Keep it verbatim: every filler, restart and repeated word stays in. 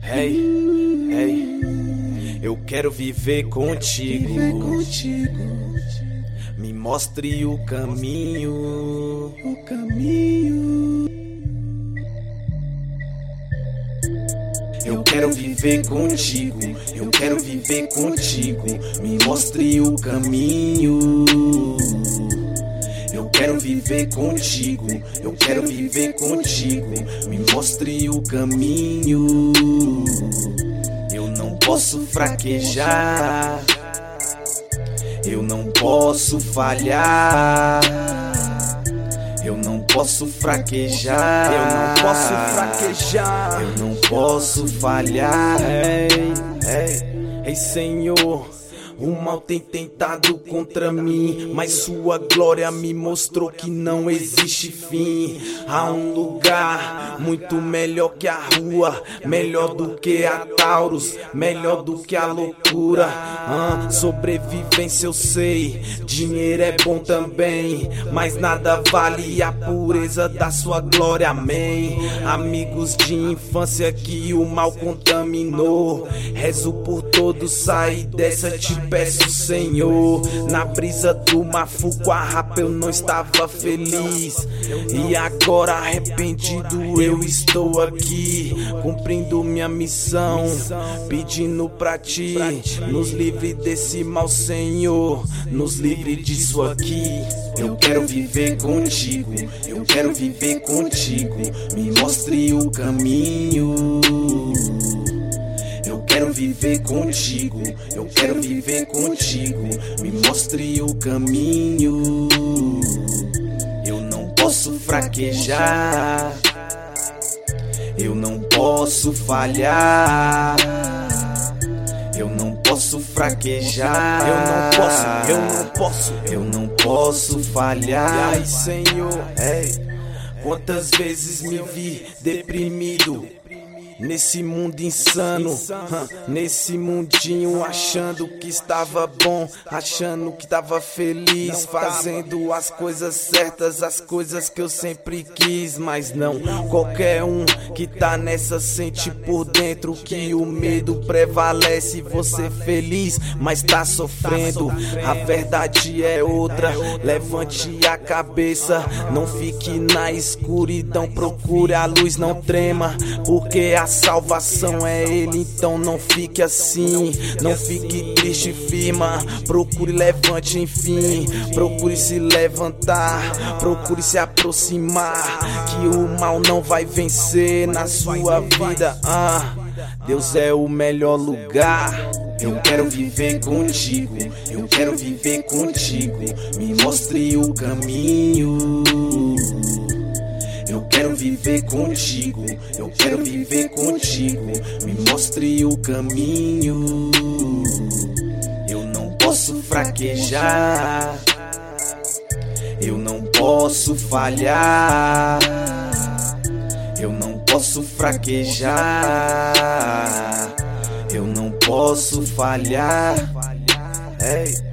Hey, hey, eu quero viver contigo. Me mostre o caminho, o caminho. Eu quero viver contigo, eu quero viver contigo. Me mostre o caminho. Eu quero viver contigo, eu quero viver contigo. Me mostre o caminho. Eu não posso fraquejar, eu não posso falhar. Eu não posso fraquejar, eu não posso fraquejar. Eu não posso falhar. Ei, ei, ei, Senhor, o mal tem tentado contra mim, mas sua glória me mostrou que não existe fim. Há um lugar muito melhor que a rua, melhor do que a Taurus, melhor do que a loucura. ah, Sobrevivência eu sei, dinheiro é bom também, mas nada vale a pureza da sua glória, amém. Amigos de infância que o mal contaminou, rezo por todos, sair dessa, te peço, Senhor. Na brisa do mafuco a rapa eu não estava feliz, e agora arrependido eu estou aqui, cumprindo minha missão, pedindo pra ti, nos livre desse mal, Senhor, nos livre disso aqui. Eu quero viver contigo, eu quero viver contigo. Me mostre o caminho. Eu quero viver contigo, eu quero viver contigo. Me mostre o caminho. Eu não posso fraquejar, eu não posso falhar. Eu não posso fraquejar, eu não posso, eu não posso, eu não posso falhar. E aí, Senhor, ei, quantas vezes me vi deprimido nesse mundo insano, huh, nesse mundinho, achando que estava bom, achando que estava feliz, fazendo as coisas certas, as coisas que eu sempre quis. Mas não, qualquer um que tá nessa sente por dentro que o medo prevalece. Você feliz, mas tá sofrendo. A verdade é outra, levante a cabeça, não fique na escuridão, procure a luz, não trema, porque a A salvação é Ele, então não fique assim, não fique triste, firma, procure, levante, enfim, procure se levantar, procure se aproximar, que o mal não vai vencer na sua vida. ah, Deus é o melhor lugar. Eu quero viver contigo, eu quero viver contigo. Me mostre o caminho. Eu quero viver contigo, eu quero viver contigo. Me mostre o caminho. Eu não posso fraquejar, eu não posso falhar. Eu não posso fraquejar, eu não posso falhar. Ei.